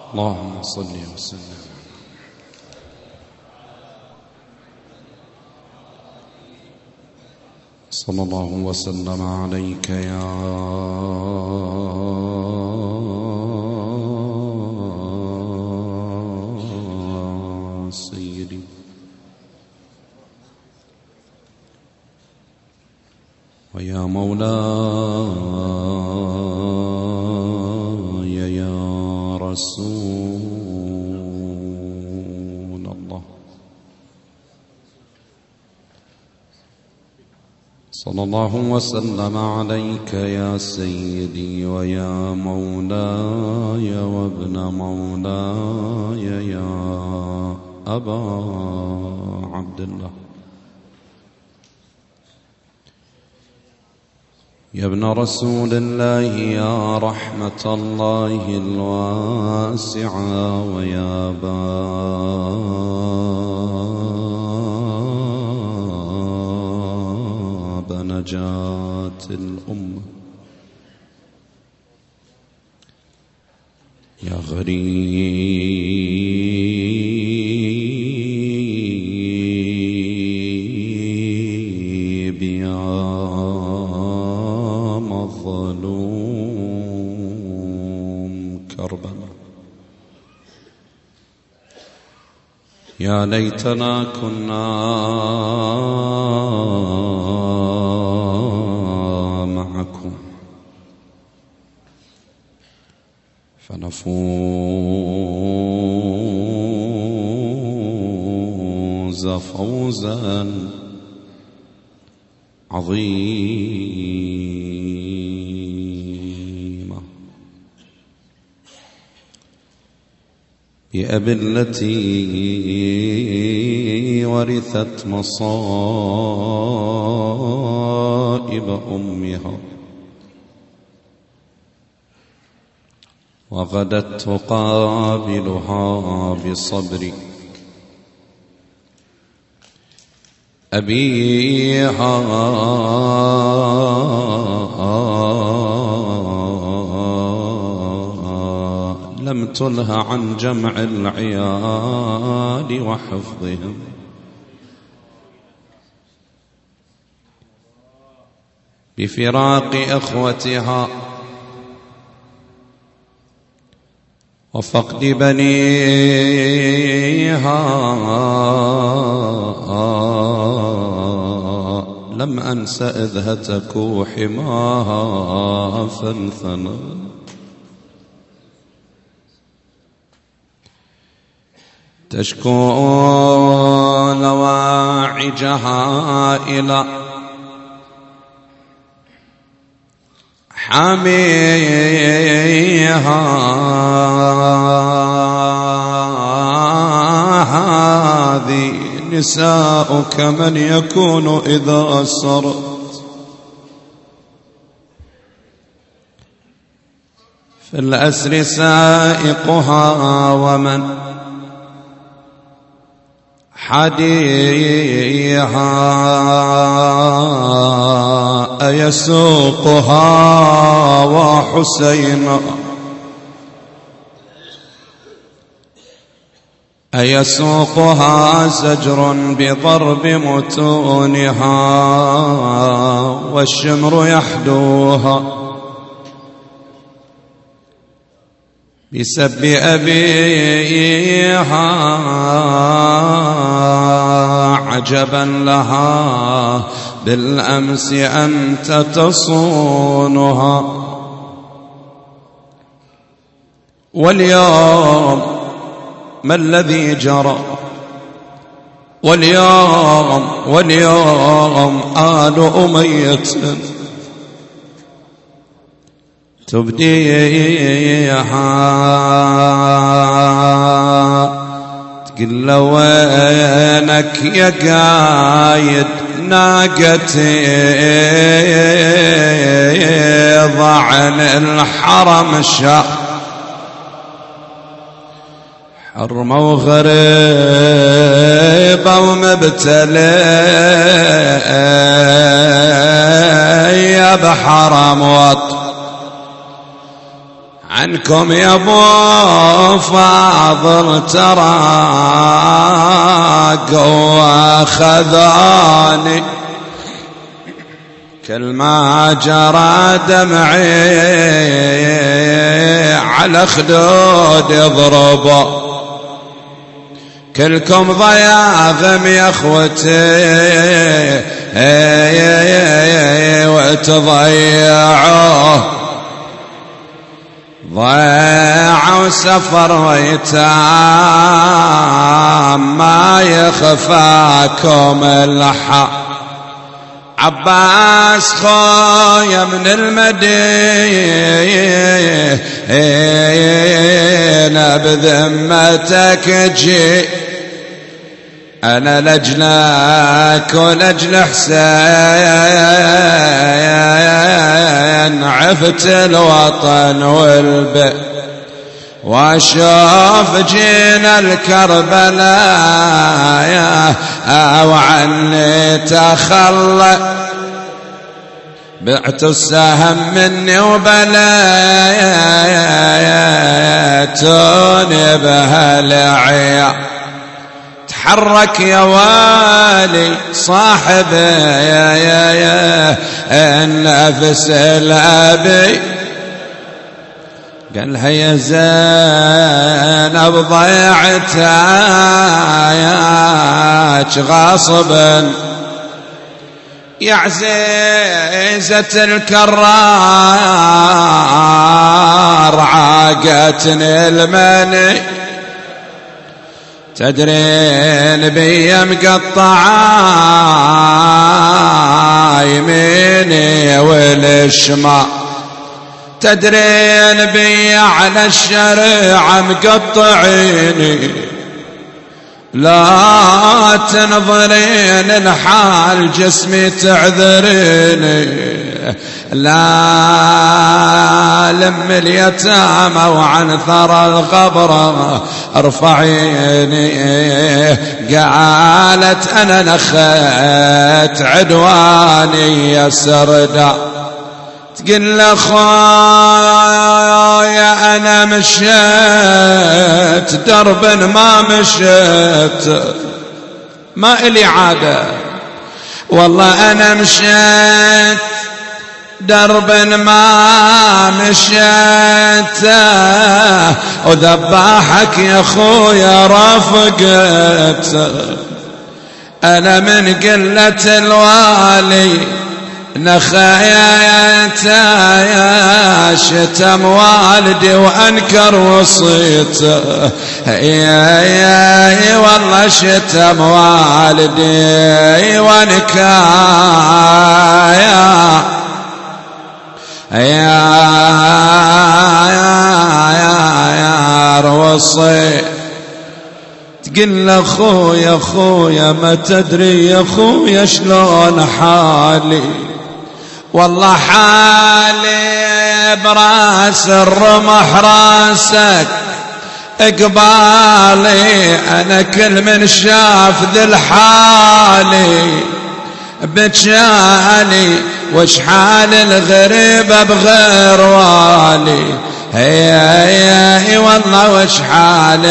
اللهم صل وسلم. صلى الله وسلم عليك يا سيدي ويا مولاي يا رسول الله. صلى الله وسلم عليك يا سيدي ويا مولاي وابن مولاي يا أبا عبد الله. يا ابن رسول الله يا رحمة الله الواسعة ويا باب نجاة الأمة. يا غريب يا مظلوم كربلاء. يا ليتنا كنا معكم فنفوز فوزا عظيما. بأبي التي ورثت مصائب أمها وغدت تقابلها بصبر أبيها لم تله عن جمع العيال وحفظهم. بفراق أخوتها وفقد بنيها لم أنس إذ هتكوا حماها فانثنى. تشكو لواعجها إلى حميها هذه نساؤك من يكون إذا أسرت في الأسر سائقها ومن حديها أيسوقها وحسينا أيسوقها زجر بضرب متونها والشمر يحدوها بسب أبيها عجبا لها بالأمس أنت تصونها واليوم ما الذي جرى واليوم آل أمية تبديها تقول له وينك يا قايد ناقتي ضعن الحرم الشام حرمة وغريبة ومبتلية بحرم وط عنكم يا ابو فاضل ترى قوة خذاني كل ما جرى دمعي على خدود يضربه كلكم ضياغم يا اخوتي وتضيعوه ضيعوا سفر ويتام ما يخفاكم الحق عباس خويا من المدينة بذمتك جي أنا لجلك ولجل حسين عفت الوطن والبئر واشوف جينا الكربلاء وعني تخلى بعت السهم مني وبليتوني بهالعيا تحرك يا والي صاحب يا النفس الأبي قالها يا زينب ضيعتك غاصبا يا عزيزة الكرار عاقتني المني تدرين بي مقطعة يميني والشمال تدرين بي على الشريعة مقطعيني لا تنظرين الحال جسمي تعذريني لا لم اليتامى وعن ثرى القبر ارفعيني قالت انا نخيت عدواني يا سردا تقول لأخويا أنا مشيت درب ما مشيت ما إلي عادة والله أنا مشيت درب ما مشيت وذباحك يا أخويا رافقت أنا من قلة الوالي نخيت يا شتم والدي وانكر وصيته يا والله شتم والدي وانكر يا وصي تقول له خويا ما تدري يا خويا شلون حالي والله حالي براس الرمح راسك اقبالي انا كل من شاف ذي الحالي بجالي وش حال الغريبة بغير والي هي والله وش حال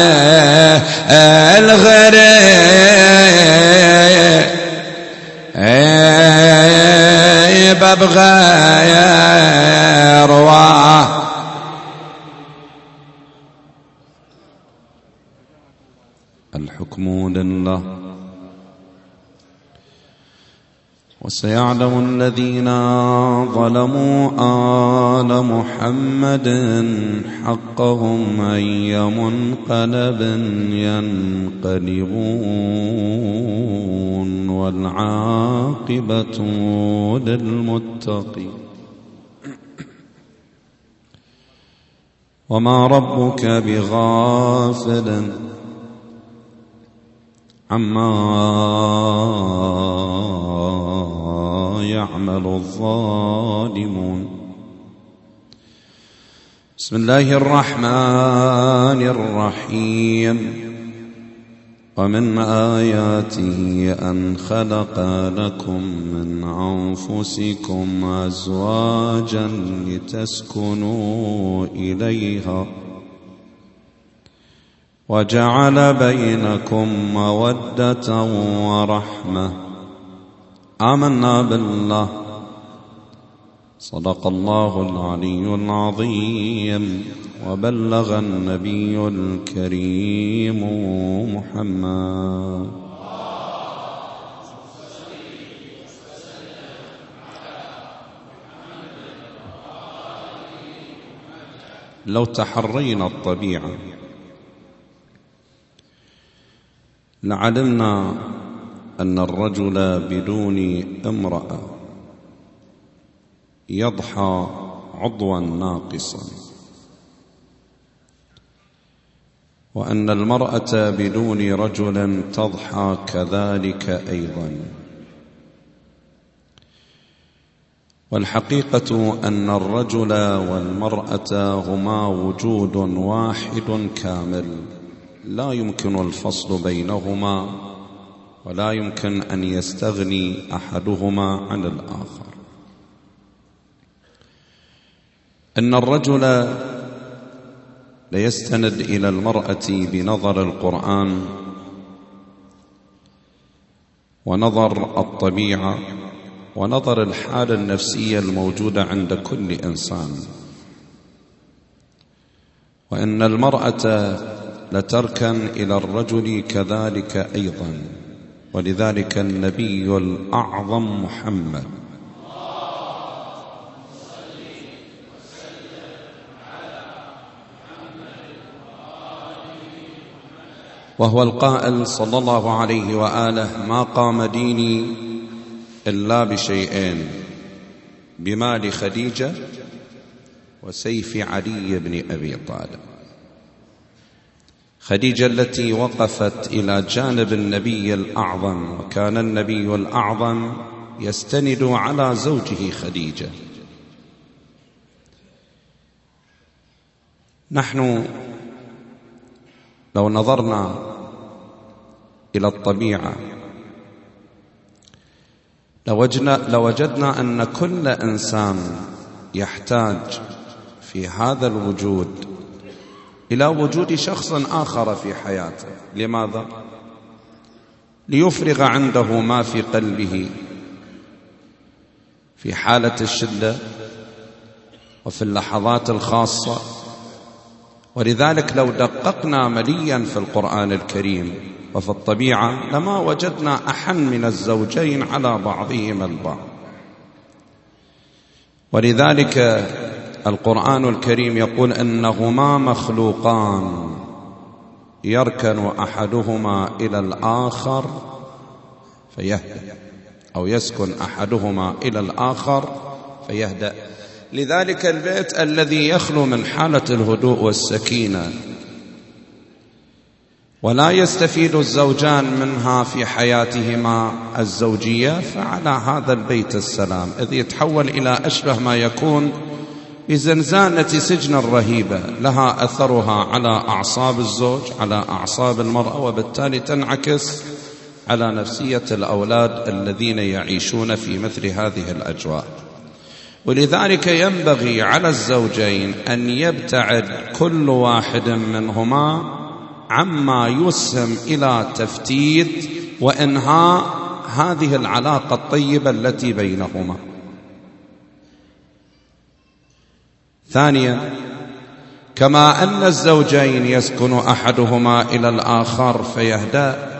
الغريب بغير الحكم لله وسيعلم الذين ظلموا آل محمد حقهم أي منقلب ينقلبون والعاقبة للمتقين وما ربك بغافل عما يعمل الظالمون بسم الله الرحمن الرحيم ومن آياته أن خلق لكم من أنفسكم أزواجا لتسكنوا إليها وجعل بينكم مودة ورحمة. آمنا بالله. صدق الله العلي العظيم وبلغ النبي الكريم محمد. لو تحرينا الطبيعة لعلمنا أن الرجل بدون امرأة يضحى عضوا ناقصا، وأن المرأة بدون رجل تضحى كذلك أيضا. والحقيقة أن الرجل والمرأة هما وجود واحد كامل، لا يمكن الفصل بينهما ولا يمكن أن يستغني أحدهما عن الآخر. أن الرجل ليستند إلى المرأة بنظر القرآن ونظر الطبيعة ونظر الحالة النفسية الموجودة عند كل إنسان، وأن المرأة لتركن إلى الرجل كذلك أيضا. ولذلك النبي الأعظم محمد وهو القائل صلى الله عليه وآله: ما قام ديني إلا بشيئين، بمال خديجة وسيف علي بن أبي طالب. خديجة التي وقفت إلى جانب النبي الأعظم، وكان النبي الأعظم يستند على زوجه خديجة. نحن لو نظرنا إلى الطبيعة لوجدنا أن كل إنسان يحتاج في هذا الوجود إلى وجود شخص آخر في حياته. لماذا؟ ليفرغ عنده ما في قلبه في حالة الشدة وفي اللحظات الخاصة. ولذلك لو دققنا مليا في القرآن الكريم وفي الطبيعة لما وجدنا أحن من الزوجين على بعضهما البعض. ولذلك القرآن الكريم يقول إنهما مخلوقان يركن أحدهما إلى الآخر فيهدأ، أو يسكن أحدهما إلى الآخر فيهدأ. لذلك البيت الذي يخلو من حالة الهدوء والسكينة ولا يستفيد الزوجان منها في حياتهما الزوجية، فعلى هذا البيت السلام، إذ يتحول إلى أشبه ما يكون بزنزانة سجن رهيبة لها أثرها على أعصاب الزوج، على أعصاب المرأة، وبالتالي تنعكس على نفسية الأولاد الذين يعيشون في مثل هذه الأجواء. ولذلك ينبغي على الزوجين أن يبتعد كل واحد منهما عما يسهم إلى تفتيت وإنهاء هذه العلاقة الطيبة التي بينهما. ثانيا، كما أن الزوجين يسكن أحدهما إلى الآخر فيهدأ،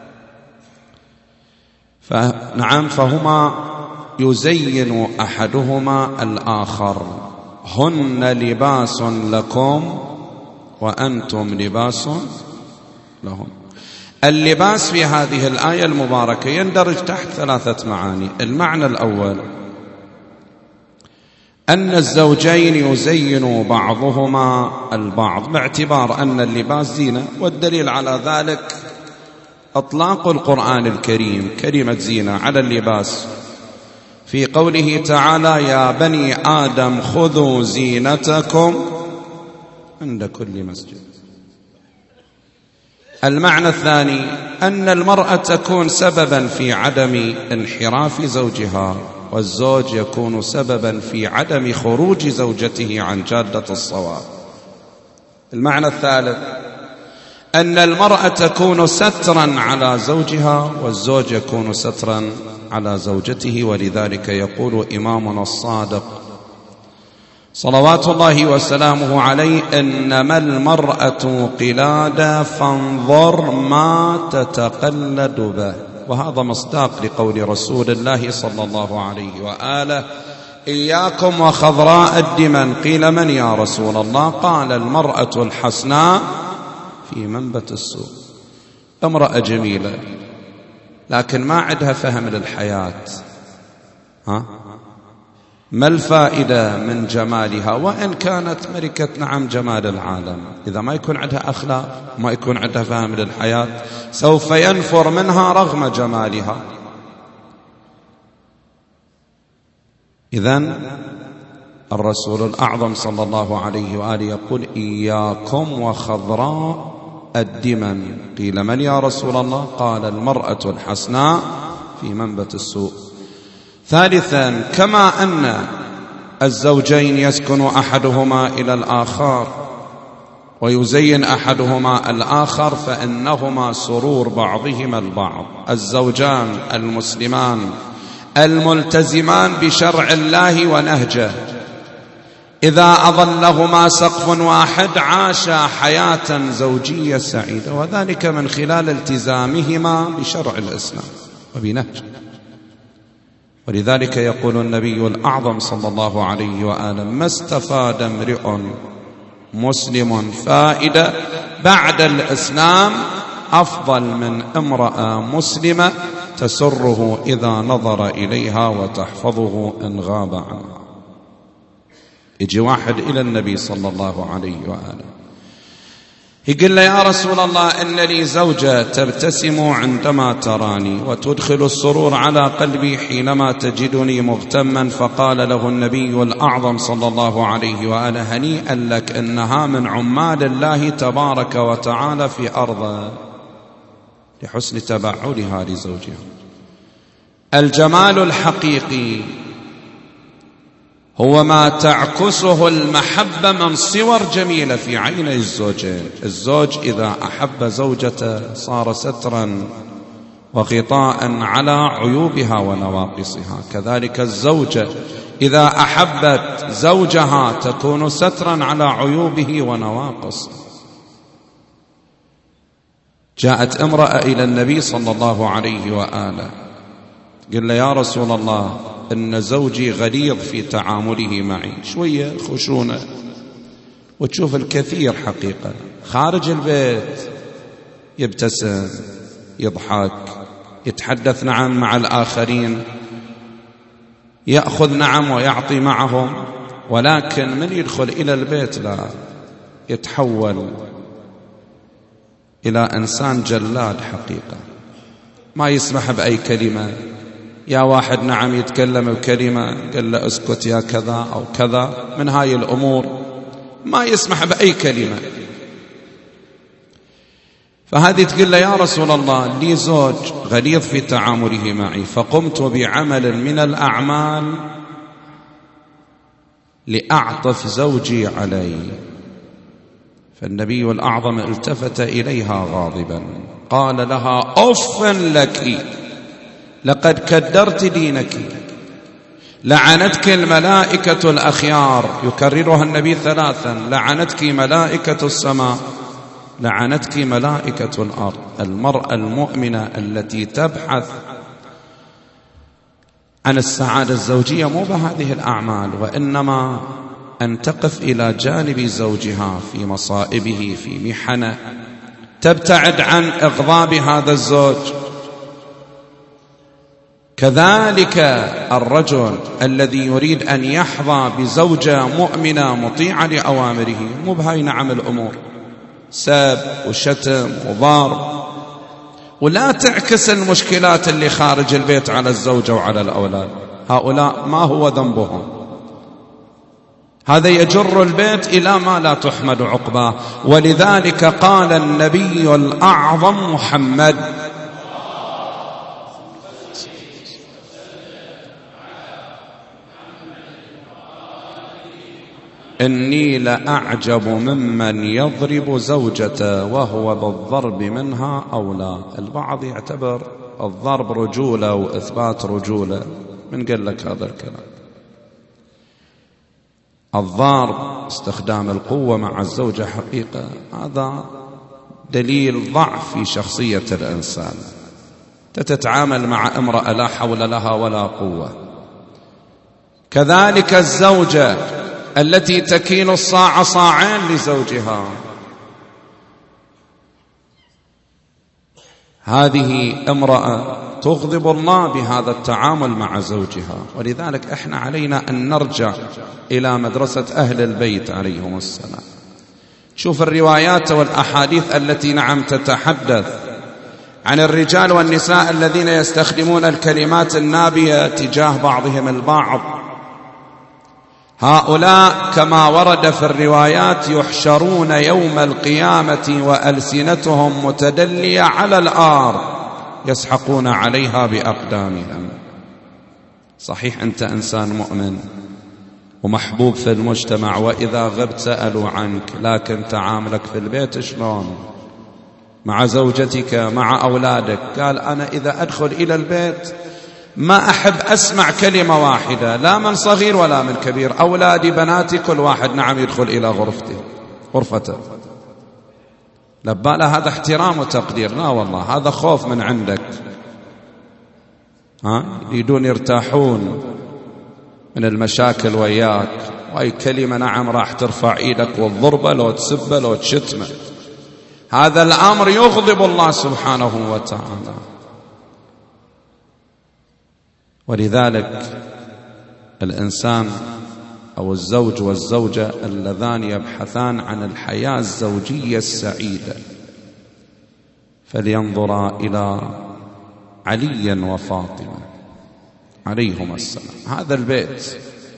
فهما يزين أحدهما الآخر. هن لباس لكم وأنتم لباس لهم. اللباس في هذه الآية المباركة يندرج تحت 3 معاني. المعنى الأول أن الزوجين يزين بعضهما البعض باعتبار أن اللباس زينة، والدليل على ذلك أطلاق القرآن الكريم كلمة زينة على اللباس في قوله تعالى: يا بني آدم خذوا زينتكم عند كل مسجد. المعنى الثاني أن المرأة تكون سببا في عدم انحراف زوجها، والزوج يكون سببا في عدم خروج زوجته عن جادة الصواب. المعنى الثالث أن المرأة تكون سترا على زوجها، والزوج يكون سترا على زوجته. ولذلك يقول إمامنا الصادق صلوات الله وسلامه عليه: إنما المرأة قلادة فانظر ما تتقلد به. وهذا مصداق لقول رسول الله صلى الله عليه وآله: إياكم وخضراء الدمن. قيل: من يا رسول الله؟ قال: المرأة الحسناء في منبت السوء. امرأة جميلة لكن ما عندها فهم للحياة، ما الفائدة من جمالها وإن كانت ملكة نعم جمال العالم؟ إذا ما يكون عندها أخلاق، ما يكون عندها فهم للحياة، سوف ينفر منها رغم جمالها. إذن الرسول الأعظم صلى الله عليه وآله يقول: إياكم وخضراء الدمن. قيل: من يا رسول الله؟ قال: المرأة الحسناء في منبت السوء. ثالثا، كما أن الزوجين يسكن أحدهما إلى الآخر ويزين أحدهما الآخر، فإنهما سرور بعضهما البعض. الزوجان المسلمان الملتزمان بشرع الله ونهجه إذا أظلهما سقف واحد عاشا حياة زوجية سعيدة، وذلك من خلال التزامهما بشرع الإسلام وبنهجه. ولذلك يقول النبي الأعظم صلى الله عليه وآله: ما استفاد امرئ مسلم فائدة بعد الإسلام أفضل من امرأة مسلمة تسره إذا نظر إليها وتحفظه إن غاب عنها. يجي واحد إلى النبي صلى الله عليه وآله يقول له: يا رسول الله، إن لي زوجة تبتسم عندما تراني وتدخل السرور على قلبي حينما تجدني مغتما. فقال له النبي الأعظم صلى الله عليه وآله: هنيئا لك، إنها من عمال الله تبارك وتعالى في أرضه، لحسن تبعلها لزوجها. الجمال الحقيقي هو ما تعكسه المحبة من صور جميلة في عيني الزوجين. الزوج إذا أحب زوجته صار سترا وغطاء على عيوبها ونواقصها، كذلك الزوجة إذا أحبت زوجها تكون سترا على عيوبه ونواقصه. جاءت امرأة إلى النبي صلى الله عليه وآله قال له: يا رسول الله، إن زوجي غليظ في تعامله معي، شوية خشونة، وتشوف الكثير حقيقة خارج البيت يبتسم، يضحك، يتحدث نعم مع الآخرين، يأخذ نعم ويعطي معهم، ولكن من يدخل إلى البيت لا، يتحول إلى إنسان جلاد حقيقة، ما يسمح بأي كلمة. يا واحد نعم يتكلم بكلمة قال له: اسكت يا كذا أو كذا من هاي الأمور، ما يسمح بأي كلمة. فهذه تقول له: يا رسول الله، لي زوج غليظ في تعامله معي، فقمت بعمل من الأعمال لأعطف زوجي علي. فالنبي الأعظم التفت إليها غاضبا قال لها: أف لك، لقد كدرت دينك، لعنتك الملائكة الأخيار. يكررها النبي ثلاثا: لعنتك ملائكة السماء، لعنتك ملائكة الأرض. المرأة المؤمنة التي تبحث عن السعادة الزوجية مو بهذه الأعمال، وإنما أن تقف إلى جانب زوجها في مصائبه، في محنه، تبتعد عن إغضاب هذا الزوج. كذلك الرجل الذي يريد أن يحظى بزوجة مؤمنة مطيعة لأوامره، مو بهاي نعم الأمور، سب وشتم وضرب، ولا تعكس المشكلات اللي خارج البيت على الزوجة وعلى الأولاد. هؤلاء ما هو ذنبهم، هذا يجر البيت إلى ما لا تحمد عقباه. ولذلك قال النبي الأعظم محمد: إني لأعجب ممن يضرب زوجته وهو بالضرب منها أولى. البعض يعتبر الضرب رجولة وإثبات رجولة. من قال لك هذا الكلام؟ الضرب استخدام القوة مع الزوجة حقيقة هذا دليل ضعف في شخصية الإنسان. تتعامل مع امرأة لا حول لها ولا قوة. كذلك الزوجة التي تكيل الصاع صاعين لزوجها، هذه امرأة تغضب الله بهذا التعامل مع زوجها. ولذلك احنا علينا أن نرجع إلى مدرسة أهل البيت عليهم السلام. شوف الروايات والأحاديث التي نعم تتحدث عن الرجال والنساء الذين يستخدمون الكلمات النابية تجاه بعضهم البعض. هؤلاء كما ورد في الروايات يحشرون يوم القيامة وألسنتهم متدلية على الأرض يسحقون عليها بأقدامهم. صحيح أنت إنسان مؤمن ومحبوب في المجتمع، وإذا غبت سألوا عنك، لكن تعاملك في البيت شلون؟ مع زوجتك، مع أولادك. قال: أنا إذا أدخل إلى البيت ما أحب أسمع كلمة واحدة، لا من صغير ولا من كبير. أولادي بناتي كل واحد نعم يدخل إلى غرفته. لبالة هذا احترام وتقدير؟ لا والله، هذا خوف من عندك. يريدون يرتاحون من المشاكل وياك، وأي كلمة نعم راح ترفع إيدك والضربة لو تسبه لو تشتمه. هذا الأمر يغضب الله سبحانه وتعالى. ولذلك الإنسان أو الزوج والزوجة اللذان يبحثان عن الحياة الزوجية السعيدة فلينظرا إلى علي وفاطمة عليهما السلام. هذا البيت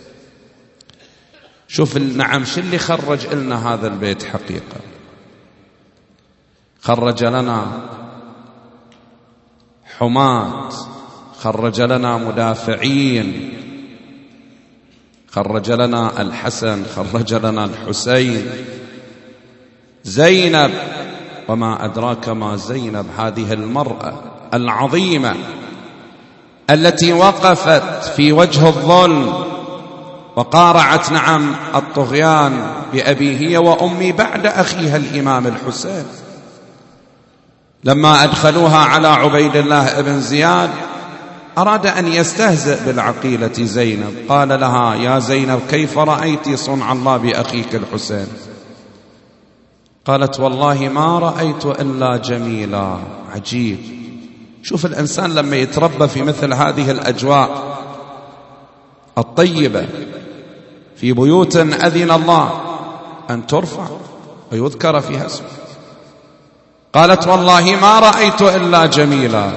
شوف نعم شو اللي خرج لنا هذا البيت حقيقة. خرج لنا حماة، خرج لنا مدافعين، خرج لنا الحسن، خرج لنا الحسين، زينب، وما أدراك ما زينب، هذه المرأة العظيمة التي وقفت في وجه الظلم وقارعت نعم الطغيان بأبي هي وأمي بعد أخيها الإمام الحسين. لما أدخلوها على عبيد الله بن زياد أراد أن يستهزئ بالعقيلة زينب، قال لها: يا زينب كيف رأيت صنع الله بأخيك الحسين؟ قالت: والله ما رأيت إلا جميلا. عجيب. شوف الإنسان لما يتربى في مثل هذه الأجواء الطيبة في بيوت أذن الله أن ترفع ويذكر فيها اسمه. قالت: والله ما رأيت إلا جميلا.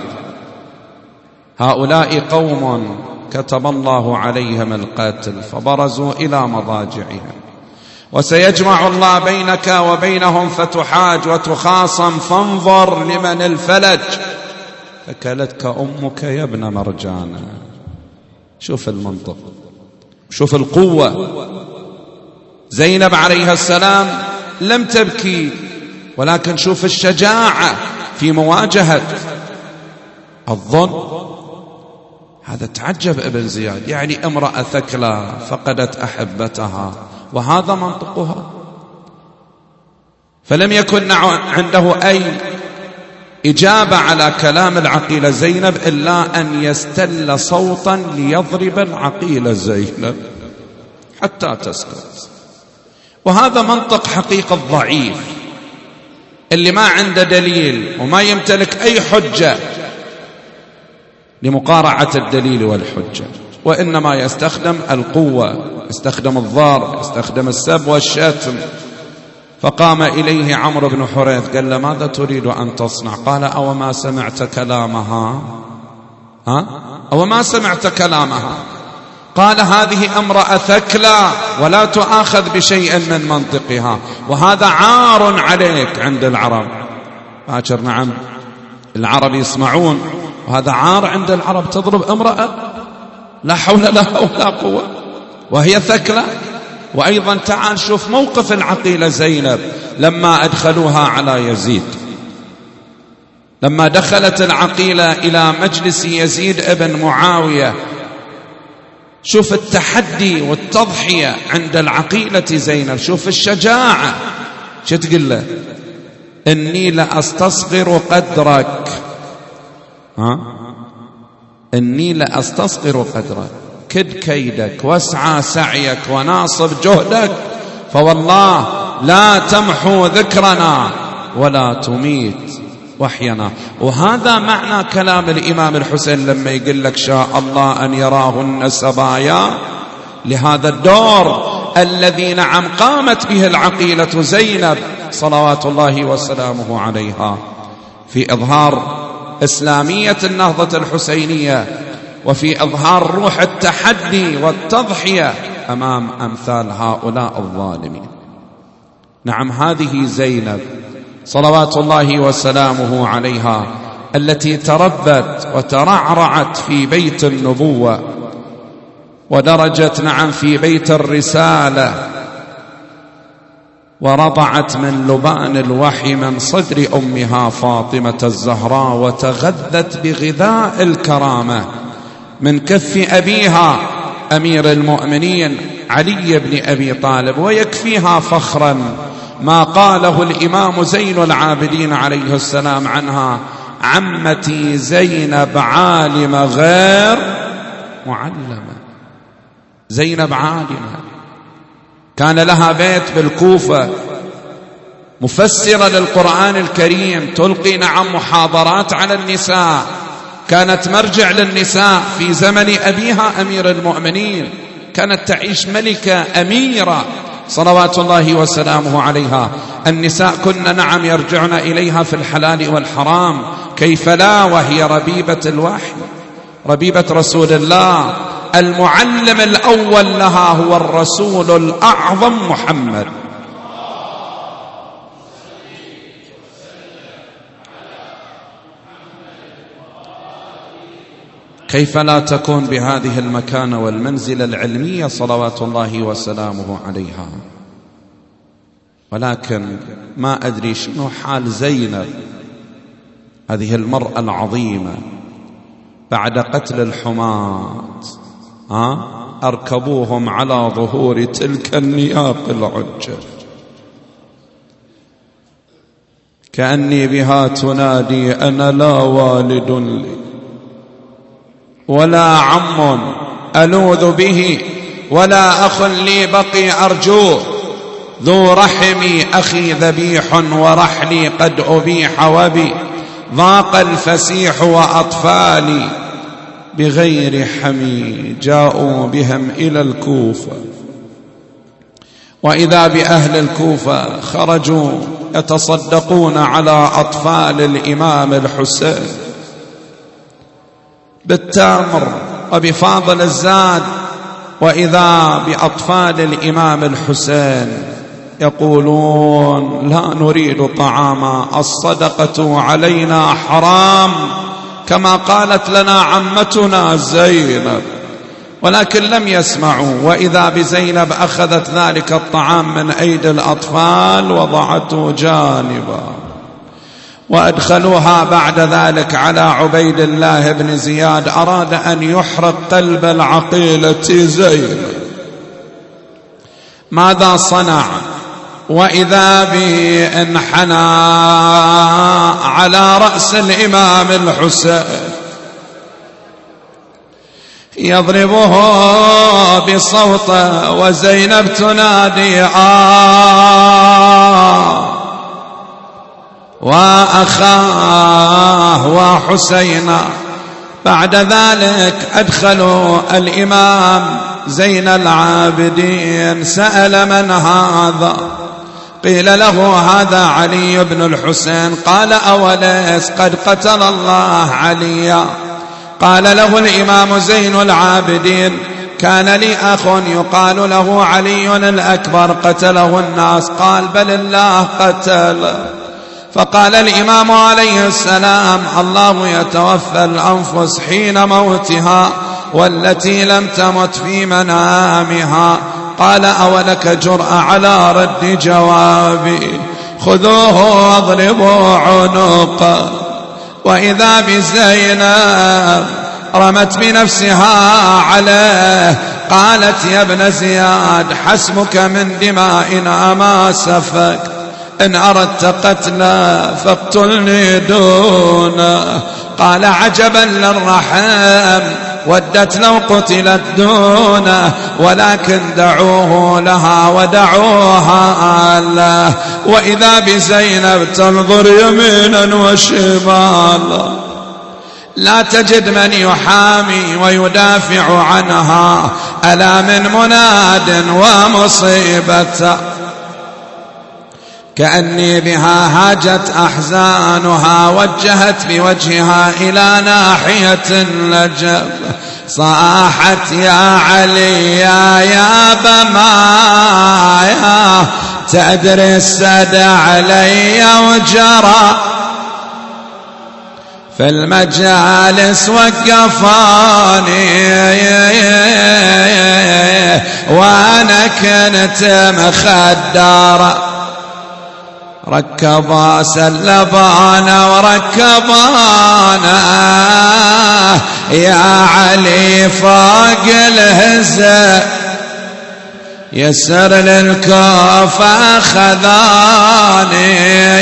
هؤلاء قوم كتب الله عليهم القتل فبرزوا إلى مضاجعهم، وسيجمع الله بينك وبينهم فتحاج وتخاصم، فانظر لمن الفلج، فكلتك أمك يا ابن مرجانة. شوف المنطق، شوف القوة. زينب عليها السلام لم تبكي، ولكن شوف الشجاعة في مواجهة الظلم. هذا تعجب ابن زياد، يعني امرأة ثكلى فقدت أحبتها وهذا منطقها. فلم يكن عنده أي إجابة على كلام العقيلة زينب إلا أن يستل صوتا ليضرب العقيلة زينب حتى تسكت. وهذا منطق حقيقة ضعيف، اللي ما عنده دليل وما يمتلك أي حجة لمقارعة الدليل والحجة، وإنما يستخدم القوة، يستخدم الضرب، يستخدم السب والشتم. فقام إليه عمرو بن حريث قال له: ماذا تريد أن تصنع؟ قال: أو ما سمعت كلامها؟ أو ما سمعت كلامها؟ قال هذه امرأة ثكلى ولا تؤاخذ بشيء من منطقها، وهذا عار عليك عند العرب. باكر نعم العرب يسمعون، وهذا عار عند العرب، تضرب امرأة لا حول لها ولا قوة وهي ثكلى. وأيضا تعال شوف موقف العقيلة زينب لما أدخلوها على يزيد، لما دخلت العقيلة إلى مجلس يزيد ابن معاوية، شوف التحدي والتضحية عند العقيلة زينب، شوف الشجاعة. شو تقول له؟ إني لأستصغر قدرك، إني لأستصغر قدرك، كد كيدك واسعى سعيك وناصب جهدك، فوالله لا تمحو ذكرنا ولا تميت وحينا. وهذا معنى كلام الإمام الحسين لما يقول لك شاء الله أن يراهن سبايا، لهذا الدور الذي نعم قامت به العقيلة زينب صلوات الله وسلامه عليها في إظهار إسلامية النهضة الحسينية، وفي إظهار روح التحدي والتضحية أمام أمثال هؤلاء الظالمين. نعم هذه زينب صلوات الله وسلامه عليها التي تربت وترعرعت في بيت النبوة، ودرجت نعم في بيت الرسالة، ورضعت من لبان الوحي من صدر أمها فاطمة الزهراء، وتغذت بغذاء الكرامة من كف أبيها أمير المؤمنين علي بن أبي طالب. ويكفيها فخرا ما قاله الإمام زين العابدين عليه السلام عنها: عمتي زينب عالمة غير معلمة. زينب عالمة، كان لها بيت بالكوفة مفسرة للقرآن الكريم، تلقي نعم محاضرات على النساء، كانت مرجع للنساء في زمن أبيها أمير المؤمنين، كانت تعيش ملكة أميرة صلوات الله وسلامه عليها. النساء كن نعم يرجعن إليها في الحلال والحرام، كيف لا وهي ربيبة الوحي، ربيبة رسول الله. المعلم الأول لها هو الرسول الأعظم محمد. كيف لا تكون بهذه المكانة والمنزلة العلمية صلوات الله وسلامه عليها؟ ولكن ما أدري شنو حال زينب هذه المرأة العظيمة بعد قتل الحماة، أركبوهم على ظهور تلك النياق العجة، كأني بها تنادي: أنا لا والد لي ولا عم ألوذ به ولا أخ لي بقي أرجوه، ذو رحمي أخي ذبيح ورحلي قد أبيح، وبي ضاق الفسيح وأطفالي بغير حمي جاءوا بهم إلى الكوفة. وإذا بأهل الكوفة خرجوا يتصدقون على أطفال الإمام الحسين بالتمر وبفاضل الزاد، وإذا بأطفال الإمام الحسين يقولون: لا نريد طعاما، الصدقة علينا حرام، كما قالت لنا عمتنا زينب. ولكن لم يسمعوا، وإذا بزينب أخذت ذلك الطعام من أيدي الأطفال وضعته جانبا، وأدخلوها بعد ذلك على عبيد الله بن زياد، أراد أن يحرق قلب العقيلة زينب. ماذا صنع؟ وإذا به انحنى على رأس الإمام الحسين يضربه بصوته، وزينب تنادي: وأخاه وحسينا. بعد ذلك أدخلوا الإمام زين العابدين، سأل: من هذا؟ قيل له: هذا علي بن الحسين. قال: أوليس قد قتل الله عليا؟ قال له الإمام زين العابدين: كان لي أخ يقال له علي الأكبر قتله الناس. قال بل الله قتل. فقال الإمام عليه السلام الله يتوفى الأنفس حين موتها والتي لم تمت في منامها. قال أولك جرأة على رد جوابي؟ خذوه واضربوا عنقه. وإذا بزينب رمت بنفسها عليه قالت يا ابن زياد حسبك من دمائنا ما سفك، إن أردت قتله فاقتلني دونه. قال عجبا للرحم ودت لو قتلت دونه، ولكن دعوه لها ودعوها له. وإذا بزينب تنظر يمينا وشمالا لا تجد من يحامي ويدافع عنها، ألا من مناد ومصيبة كأني بها هاجت أحزانها، وجهت بوجهها إلى ناحية النجف، صاحت يا علي يا بمايا تدري السد علي وجرى في المجالس وقفاني وأنا كنت مخدرة، ركبا سلبانا وركبانا يا علي فوق الهزة، يسر للكوفة خذاني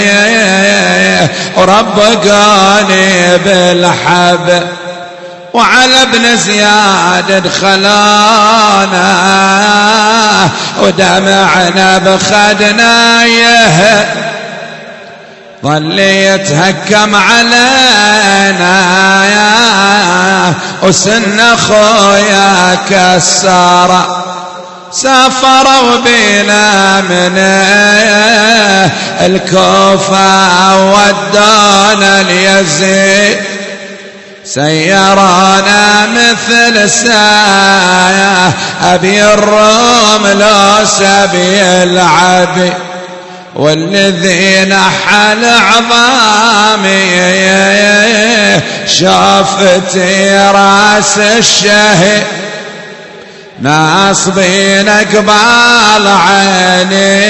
وربقاني بالحب، وعلى ابن زياد ادخلانا ودمعنا بخدنا ظل يتهكم علينا وسن اخويا كسارة. سافروا بينا من الكوفة ودانا اليزيد، سيرانا مثل سايا أبي الروم لو سبي العبي، والذي نحل عظامي شافتي راس الشهيد، ناصبين قبال عيني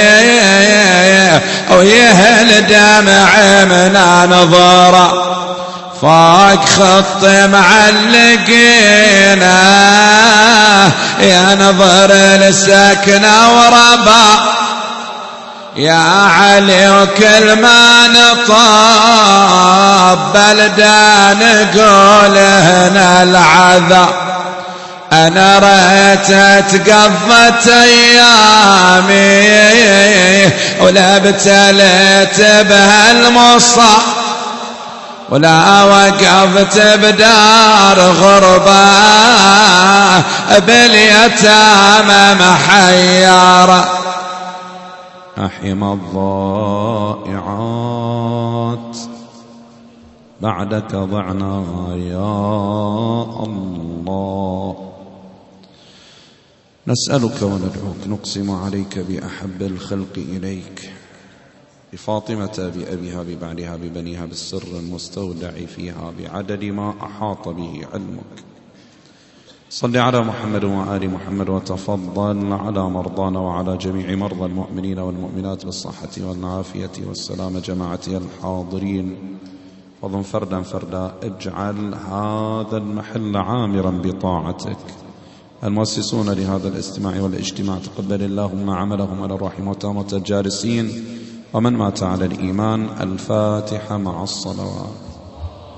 ويهل دمع من نظره، فوق خط معلقينا ينظر لسكنة وربا، يا علي وكل ما نطاب بلدان نقول هنا العذاب، أنا ريت قضت أيامي ولا ابتليت بهالمصاب، ولا وقفت بدار غربة باليتامى محيارة. أحم الضائعات بعدك ضعنا يا الله، نسألك وندعوك نقسم عليك بأحب الخلق إليك، بفاطمة بأبيها ببعلها ببنيها بالسر المستودع فيها بعدد ما أحاط به علمك. صل على محمد وآل محمد وتفضل على مرضانا وعلى جميع مرضى المؤمنين والمؤمنات بالصحة والعافية والسلام جماعتي الحاضرين، وضم فردا فردا. اجعل هذا المحل عامرا بطاعتك. المؤسسون لهذا الاستماع والاجتماع تقبل اللهم عملهم على الرحم وتامة الجالسين، ومن مات على الإيمان. الفاتحة مع الصلوات.